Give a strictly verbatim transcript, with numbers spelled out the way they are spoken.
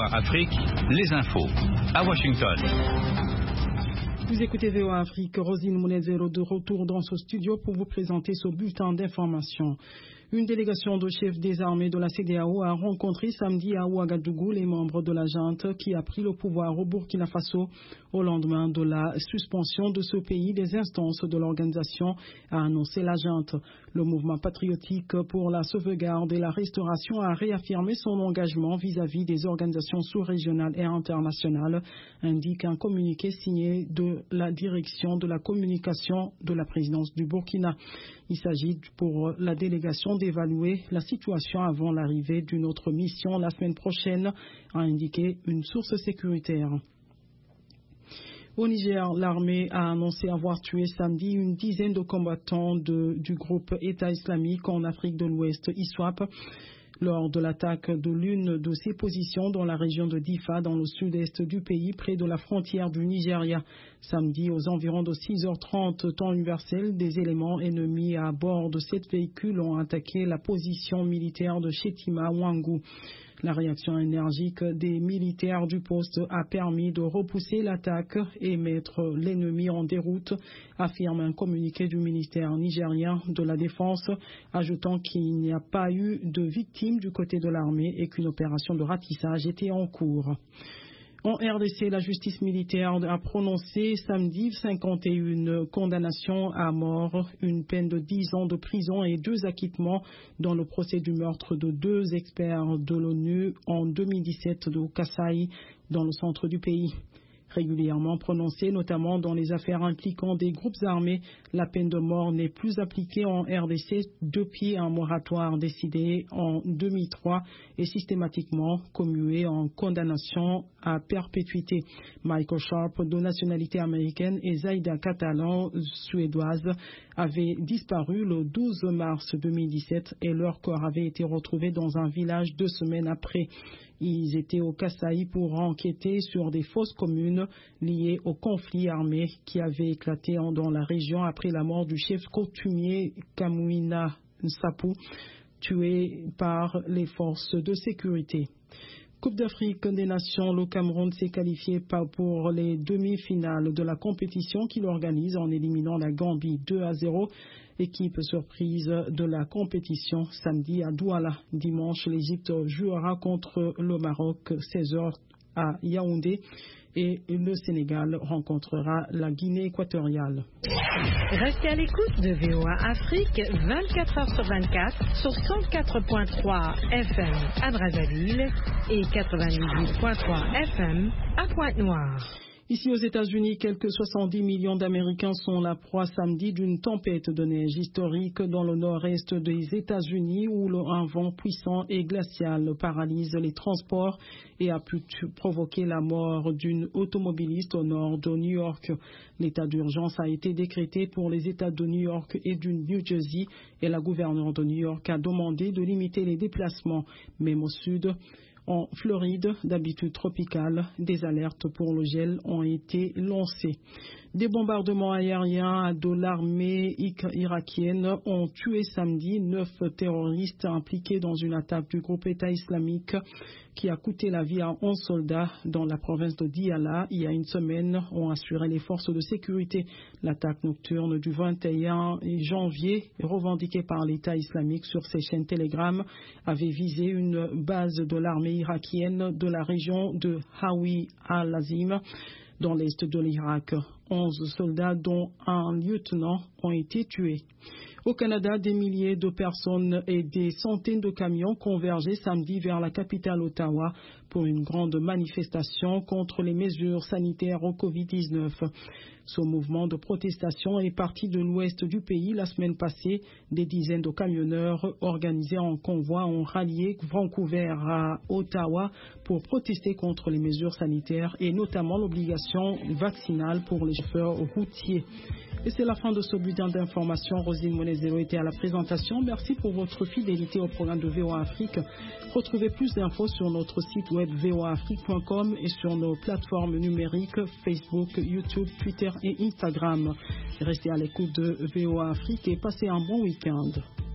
Afrique, les infos. À Washington. Vous écoutez V O A Afrique, Rosine Mounezero de retour dans ce studio pour vous présenter ce bulletin d'information. Une délégation de chefs des armées de la C D A O a rencontré samedi à Ouagadougou les membres de la junte qui a pris le pouvoir au Burkina Faso au lendemain de la suspension de ce pays des instances de l'organisation, a annoncé la junte. Le mouvement patriotique pour la sauvegarde et la restauration a réaffirmé son engagement vis-à-vis des organisations sous-régionales et internationales, indique un communiqué signé de la direction de la communication de la présidence du Burkina. Il s'agit pour la délégation d'évaluer la situation avant l'arrivée d'une autre mission la semaine prochaine, a indiqué une source sécuritaire. Au Niger, l'armée a annoncé avoir tué samedi une dizaine de combattants de, du groupe État islamique en Afrique de l'Ouest, I S W A P, lors de l'attaque de l'une de ses positions dans la région de Difa, dans le sud-est du pays, près de la frontière du Nigeria. Samedi, aux environs de six heures trente, temps universel, des éléments ennemis à bord de sept véhicules ont attaqué la position militaire de Chetima Wangou. La réaction énergique des militaires du poste a permis de repousser l'attaque et mettre l'ennemi en déroute, affirme un communiqué du ministère nigérien de la Défense, ajoutant qu'il n'y a pas eu de victimes du côté de l'armée et qu'une opération de ratissage était en cours. En R D C, la justice militaire a prononcé samedi cinquante et une condamnations à mort, une peine de dix ans de prison et deux acquittements dans le procès du meurtre de deux experts de l'ONU en deux mille dix-sept de Kasaï, dans le centre du pays. Régulièrement prononcée, notamment dans les affaires impliquant des groupes armés, la peine de mort n'est plus appliquée en R D C depuis un moratoire décidé en deux mille trois et systématiquement commuée en condamnation à perpétuité. Michael Sharp, de nationalité américaine, et Zaida Catalan, suédoise, avaient disparu le douze mars deux mille dix-sept et leur corps avait été retrouvé dans un village deux semaines après. Ils étaient au Kasaï pour enquêter sur des fausses communes liées au conflit armé qui avait éclaté dans la région après la mort du chef coutumier Kamouina Nsapou, tué par les forces de sécurité. Coupe d'Afrique des Nations, le Cameroun s'est qualifié pour les demi-finales de la compétition qu'il organise en éliminant la Gambie deux à zéro. Équipe surprise de la compétition samedi à Douala. Dimanche, l'Égypte jouera contre le Maroc seize heures à Yaoundé et le Sénégal rencontrera la Guinée équatoriale. Restez à l'écoute de V O A Afrique vingt-quatre heures sur vingt-quatre sur cent quatre point trois F M à Brazzaville et quatre-vingt-dix-huit point trois F M à Pointe-Noire. Ici aux États-Unis, quelques soixante-dix millions d'Américains sont la proie samedi d'une tempête de neige historique dans le nord-est des États-Unis où un vent puissant et glacial paralyse les transports et a pu provoquer la mort d'une automobiliste au nord de New York. L'état d'urgence a été décrété pour les États de New York et du New Jersey et la gouverneure de New York a demandé de limiter les déplacements, même au sud. En Floride, d'habitude tropicale, des alertes pour le gel ont été lancées. Des bombardements aériens de l'armée irakienne ont tué samedi neuf terroristes impliqués dans une attaque du groupe État islamique qui a coûté la vie à onze soldats dans la province de Diyala. Il y a une semaine, ont assuré les forces de sécurité. L'attaque nocturne du vingt et un janvier, revendiquée par l'État islamique sur ses chaînes Telegram, avait visé une base de l'armée irakienne de la région de Hawi al-Azim, dans l'est de l'Irak. Onze soldats, dont un lieutenant, ont été tués. Au Canada, des milliers de personnes et des centaines de camions convergeaient samedi vers la capitale Ottawa pour une grande manifestation contre les mesures sanitaires au covid dix-neuf. Ce mouvement de protestation est parti de l'ouest du pays la semaine passée. Des dizaines de camionneurs organisés en convoi ont rallié Vancouver à Ottawa pour protester contre les mesures sanitaires et notamment l'obligation vaccinale pour les chauffeurs routiers. Et c'est la fin de ce bulletin d'information. Rosine Mounezero était à la présentation. Merci pour votre fidélité au programme de V O A Afrique. Retrouvez plus d'infos sur notre site web v o a afrique point com et sur nos plateformes numériques Facebook, YouTube, Twitter et Instagram. Restez à l'écoute de V O A Afrique et passez un bon week-end.